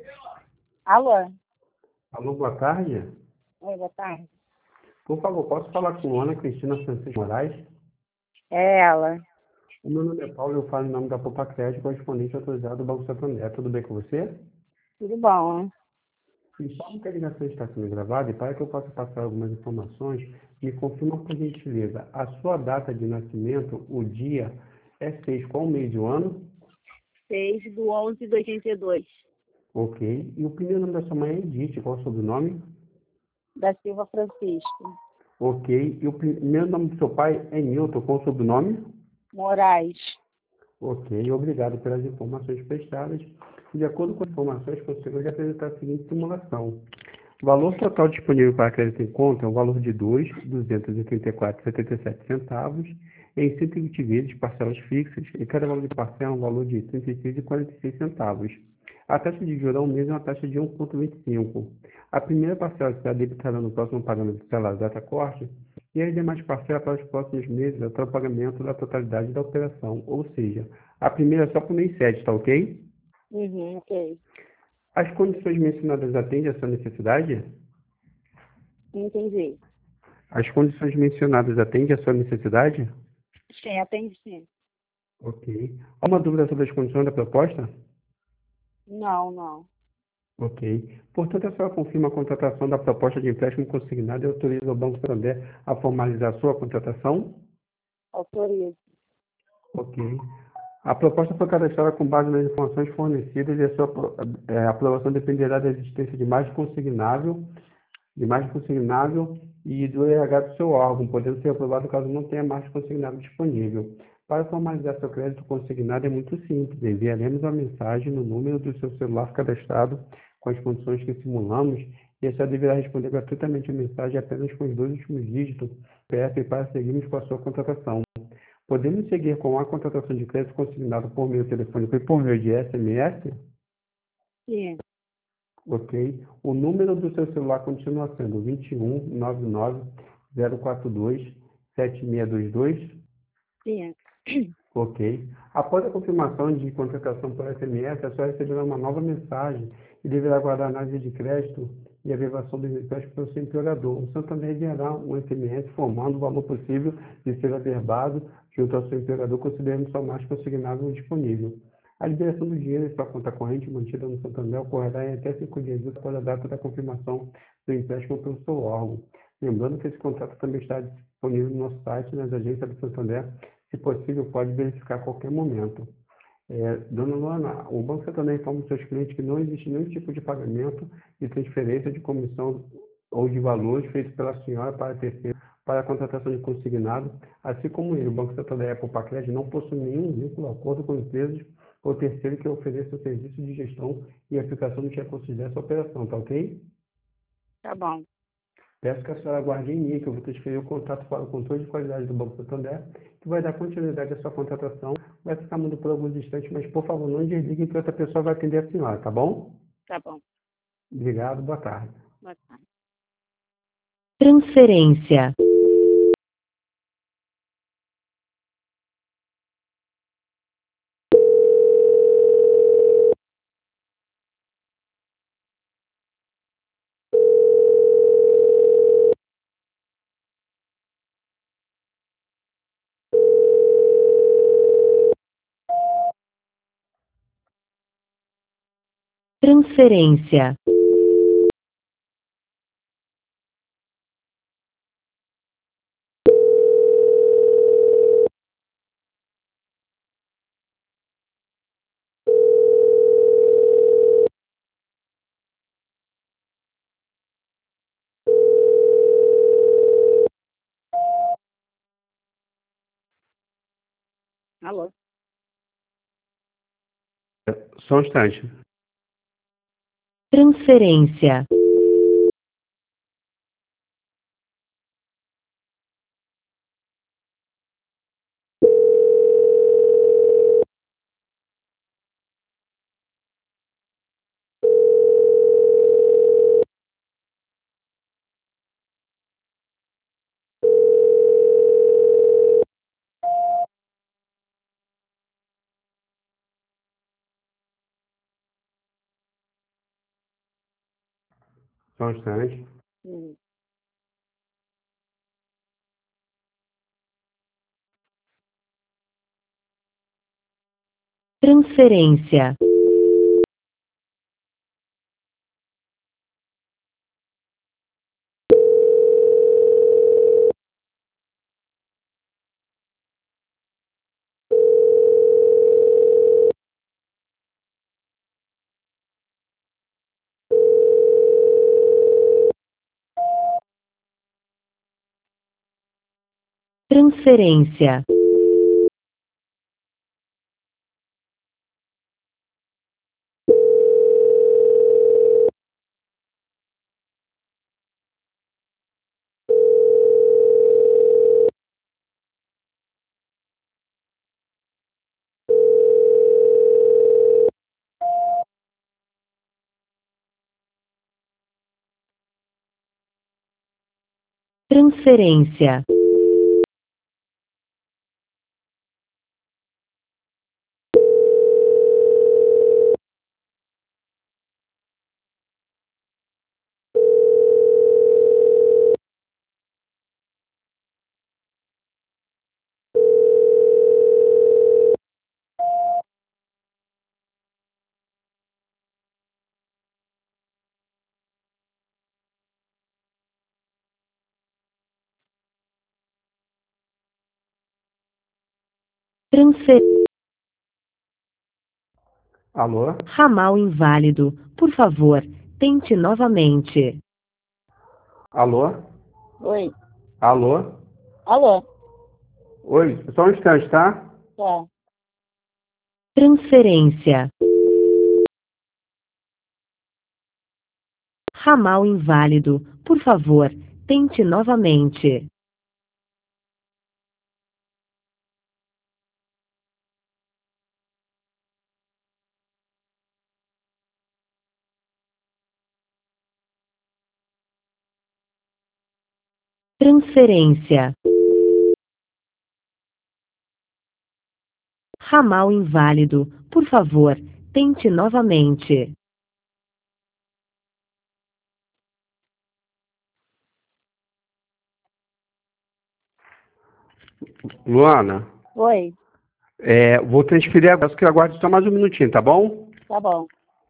Alô? Alô, boa tarde. Oi, boa tarde. Por favor, posso falar com Ana Cristina Francisco Moraes? É ela. O meu nome é Paulo e eu falo em nome da Poupa Crédito, correspondente autorizado do Banco Santander. Tudo bem com você? Tudo bom? Informo que a ligação está sendo gravada e para que eu possa passar algumas informações, me confirma por gentileza. A sua data de nascimento, o dia, é 6, qual mês e o ano? 6/11/82. Ok. E o primeiro nome da sua mãe é Edith, qual é o sobrenome? Da Silva Francisco. Ok. E o primeiro nome do seu pai é Nilton, qual é o sobrenome? Moraes. Ok, obrigado pelas informações prestadas. De acordo com as informações, conseguimos apresentar a seguinte simulação. O valor total disponível para crédito em conta é o valor de R$ 2.234,77 em 120 vezes parcelas fixas, e cada valor de parcela é um valor de R$ 36,46. A taxa de juros ao mês é uma taxa de 1,25. A primeira parcela será debitada no próximo pagamento pela data corte, e as demais parcelas para os próximos meses até o pagamento da totalidade da operação, ou seja, a primeira é só para o mês 7, tá ok? Ok. As condições mencionadas atendem à sua necessidade? Entendi. As condições mencionadas atendem à sua necessidade? Sim, atende sim. Ok. Há uma dúvida sobre as condições da proposta? Não, não. Ok. Portanto, a senhora confirma a contratação da proposta de empréstimo consignado e autoriza o Banco Santander a formalizar a sua contratação? Autorizo. Ok. A proposta foi cadastrada com base nas informações fornecidas e a sua aprovação dependerá da existência de margem consignável e do RH do seu órgão, podendo ser aprovado caso não tenha margem consignável disponível. Para formalizar seu crédito consignado é muito simples. Enviaremos uma mensagem no número do seu celular cadastrado com as condições que simulamos e a senhora deverá responder gratuitamente a mensagem apenas com os dois últimos dígitos do CPF para seguirmos com a sua contratação. Podemos seguir com a contratação de crédito consignado por meio telefônico e por meio de SMS? Sim. Ok. O número do seu celular continua sendo 21 99 042 7622. Sim. Ok. Após a confirmação de contratação por SMS, a senhora receberá uma nova mensagem e deverá aguardar a análise de crédito e a averbação dos empréstimos pelo seu empregador. O Santander enviará um SMS informando o valor possível de ser averbado junto ao seu empregador, considerando sua margem consignável disponível. A liberação do dinheiro em sua conta corrente mantida no Santander ocorrerá em até 5 dias úteis após a data da confirmação do empréstimo pelo seu órgão. Lembrando que esse contrato também está disponível no nosso site, nas agências do Santander. Se possível, pode verificar a qualquer momento. Dona Luana, o Banco Santander informa os seus clientes que não existe nenhum tipo de pagamento de transferência de comissão ou de valores feito pela senhora para terceiro para a contratação de consignado, assim como ele, o Banco Santander e a Poupa-Crédito não possuem nenhum vínculo, acordo com empresas ou terceiro que ofereça o serviço de gestão e aplicação do que considera essa operação, tá ok? Tá bom. Peço que a senhora aguarde em linha, que eu vou transferir o contato para o controle de qualidade do Banco Santander, que vai dar continuidade à sua contratação. Vai ficar mudo por alguns instantes, mas por favor, não desligue que outra pessoa vai atender a senhora, tá bom? Tá bom. Obrigado, boa tarde. Boa tarde. Transferência. Transferência. Alô? Só um instante. Transferência. Só um instante. Sim. Transferência. Transferência. Transferência. Transfer... Alô? Ramal inválido. Por favor, tente novamente. Alô? Oi. Alô? Alô? Oi, só um instante, tá? Tá. Transferência. Ramal inválido. Por favor, tente novamente. Transferência. Ramal inválido. Por favor, tente novamente. Luana, Oi. vou transferir agora, que aguarde só mais um minutinho, tá bom? Tá bom.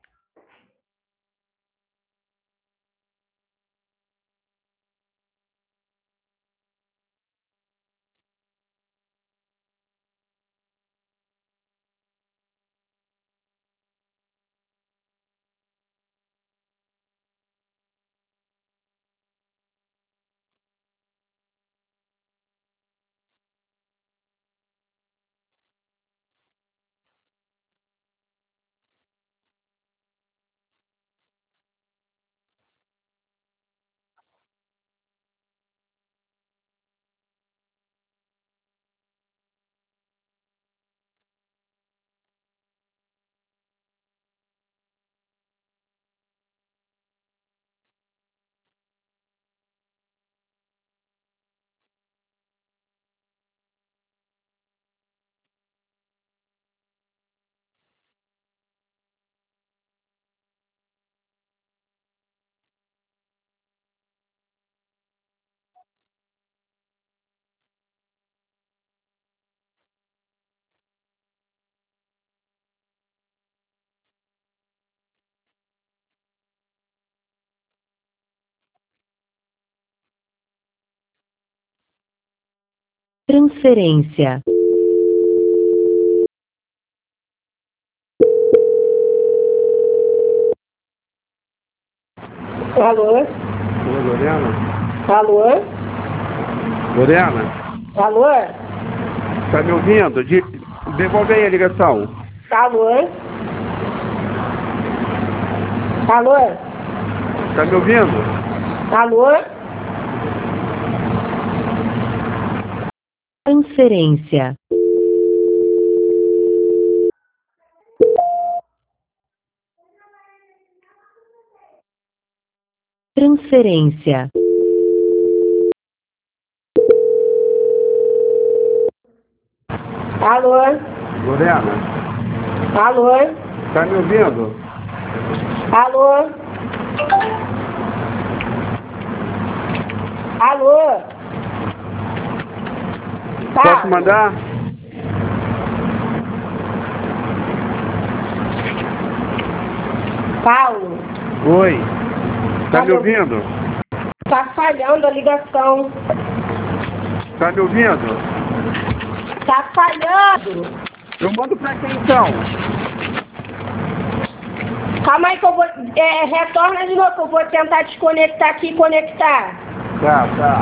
Transferência. Alô? Oi, Lorena? Alô? Lorena, Alô? tá me ouvindo? Devolve aí a ligação. Alô? Alô? Tá me ouvindo? Alô? Transferência. Transferência. Alô? Lorena, Alô? tá me ouvindo? Alô? Alô? Posso mandar? Paulo, Oi. Tá me ouvindo? tá falhando a ligação. Tá me ouvindo? Tá falhando. Eu mando pra quem então? Calma aí que eu vou... retorna de novo, que eu vou tentar desconectar aqui e conectar. Tá.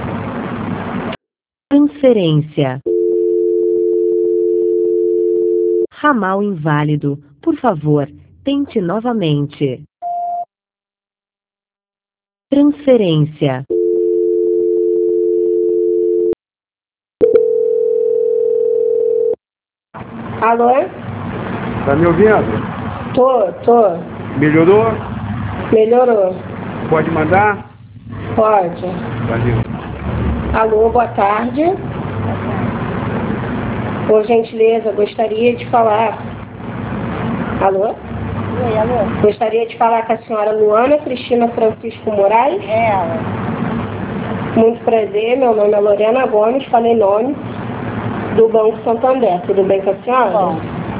Transferência. Ramal inválido. Por favor, tente novamente. Transferência. Alô? Tá me ouvindo? Tô. Melhorou? Melhorou. Pode mandar? Pode. Valeu. Alô, boa tarde. Por gentileza, gostaria de falar... Alô? Oi, alô? Gostaria de falar com a senhora Luana Cristina Francisco Moraes. É ela. Muito prazer, meu nome é Lorena Gomes, falei nome do Banco Santander. Tudo bem com a senhora? Bom.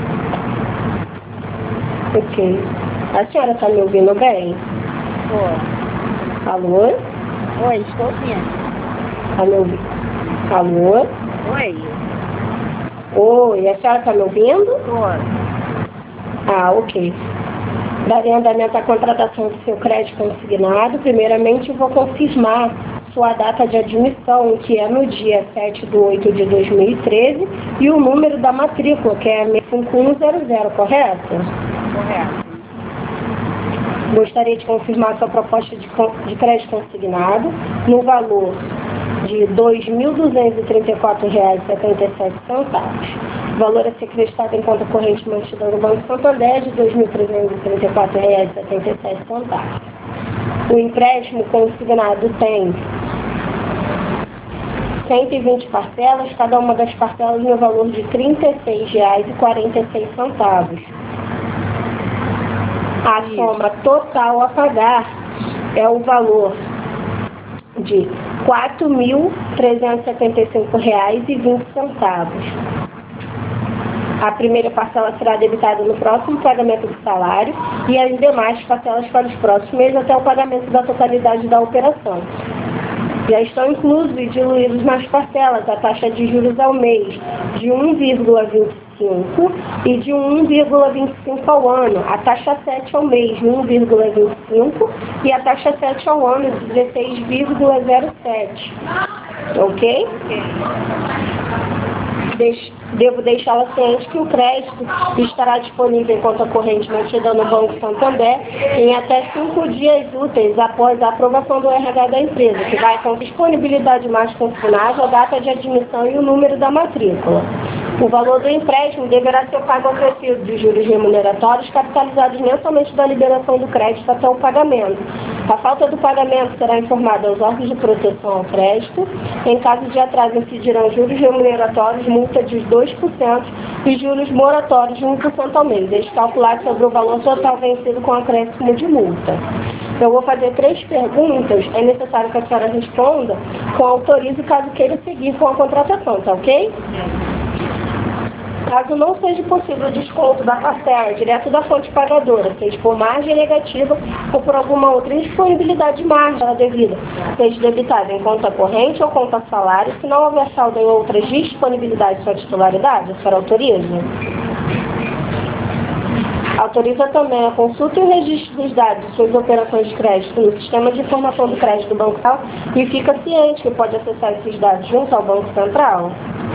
Ok. A senhora está me ouvindo bem? Tô. Alô? Oi, estou ouvindo. Está me ouvindo? Alô? Oi. Oi, a senhora está me ouvindo? Tô. Ah, ok. Darei andamento à contratação do seu crédito consignado. Primeiramente, eu vou confirmar sua data de admissão, que é no dia 7/8/2013, e o número da matrícula, que é 5100, correto? Correto. Gostaria de confirmar sua proposta de crédito consignado no valor de R$ 2.234,77. O valor a ser acreditado em conta corrente mantida no Banco Santander de R$ 2.334,77. O empréstimo consignado tem 120 parcelas, cada uma das parcelas no valor de R$ 36,46. A soma total a pagar é o valor de R$ 4.375,20. A primeira parcela será debitada no próximo pagamento do salário e as demais parcelas para os próximos meses até o pagamento da totalidade da operação. Já estão inclusos e diluídos nas parcelas a taxa de juros ao mês de 1,25 e de 1,25 ao ano, a taxa 7 ao mês de 1,25 e a taxa 7 ao ano de 16,07. Ok? Devo deixá-la ciente que o crédito estará disponível em conta corrente mantida no Banco Santander em até 5 dias úteis após a aprovação do RH da empresa, que vai com disponibilidade mais confinável, a data de admissão e o número da matrícula. O valor do empréstimo deverá ser pago ao crescido de juros remuneratórios capitalizados mensalmente da liberação do crédito até o pagamento. A falta do pagamento será informada aos órgãos de proteção ao crédito. Em caso de atraso, incidirão juros remuneratórios, multa de 2% e juros moratórios de 1% ao mês, desde calculado sobre o valor total vencido com acréscimo de multa. Eu vou fazer 3 perguntas, é necessário que a senhora responda com autorizo caso queira seguir com a contratação, tá ok? Caso não seja possível o desconto da parcela direto da fonte pagadora, seja por margem negativa ou por alguma outra indisponibilidade de margem devida, seja debitada em conta corrente ou conta salário, se não houver saldo em outras disponibilidades de sua titularidade, a senhora autoriza? Autoriza também a consulta e o registro dos dados de suas operações de crédito no Sistema de Informação do Crédito do Banco Central e fica ciente que pode acessar esses dados junto ao Banco Central?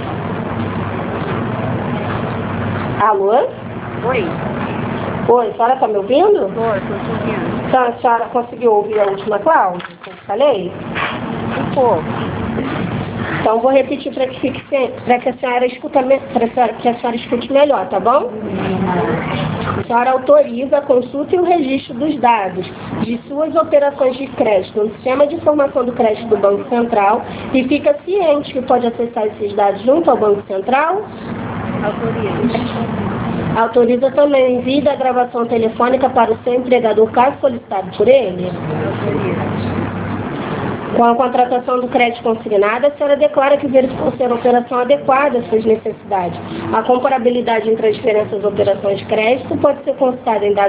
Alô? Oi. Oi, a senhora está me ouvindo? Tô te ouvindo. Então, a senhora conseguiu ouvir a última cláusula que eu falei? Um pouco. Então, vou repetir para que a senhora escute melhor, tá bom? A senhora autoriza a consulta e o registro dos dados de suas operações de crédito no Sistema de Informação do Crédito do Banco Central e fica ciente que pode acessar esses dados junto ao Banco Central? Autoriza. Autoriza também o envio da gravação telefônica para o seu empregador, caso solicitado por ele? Autoriza. Com a contratação do crédito consignado, a senhora declara que verificou ser a operação adequada às suas necessidades. A comparabilidade entre as diferentes operações de crédito pode ser consultada em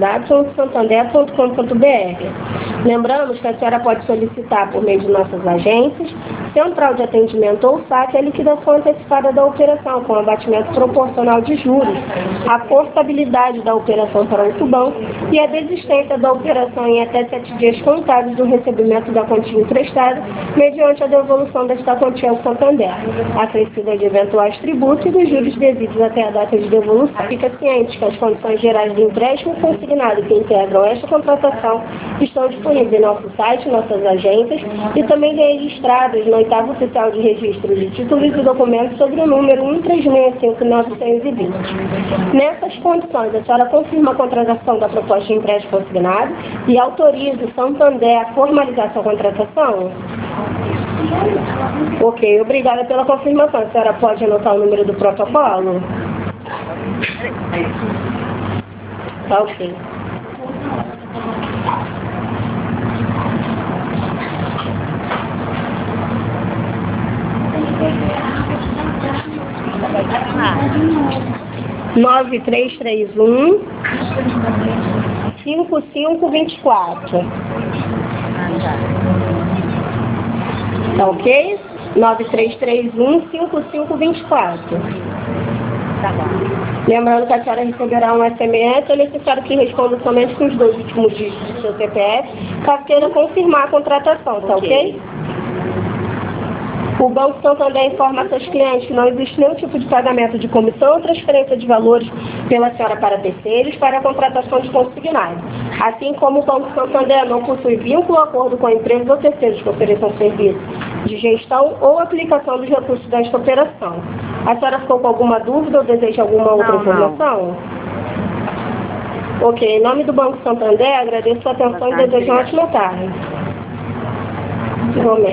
www.santander.com.br. Lembramos que a senhora pode solicitar, por meio de nossas agências, central de atendimento ou saque, a liquidação antecipada da operação, com abatimento proporcional de juros, a portabilidade da operação para outro banco e a desistência da operação em até 7 dias contábeis do recebimento da quantia emprestada, mediante a devolução desta quantia ao Santander, acrescida de eventuais tributos e dos juros devidos até a data de devolução. Fica ciente que as condições gerais de empréstimo consignado que integram esta contratação estão disponíveis em nosso site, nossas agências e também registradas no 8º Oficial de Registro de Títulos e Documentos sobre o número 1365920. Nessas condições, a senhora confirma a contratação da proposta de empréstimo consignado e autoriza o Santander a formalizar sua contratação? Ok, obrigada pela confirmação. A senhora pode anotar o número do protocolo? Tá ok. Nove 9331 5524. Tá ok? 9331 5524. Tá bom. Lembrando que a senhora receberá um SMS, é necessário que responda somente com os 2 últimos dígitos do seu CPF, caso queira confirmar a contratação, tá ok? O Banco Santander informa a seus clientes que não existe nenhum tipo de pagamento de comissão ou transferência de valores pela senhora para terceiros para a contratação de consignado. Assim como o Banco Santander não possui vínculo ou acordo com empresas ou terceiros que ofereçam serviço de gestão ou aplicação dos recursos desta operação. A senhora ficou com alguma dúvida ou deseja alguma outra informação? Não. Ok, em nome do Banco Santander, agradeço a atenção e desejo uma ótima tarde. Igualmente.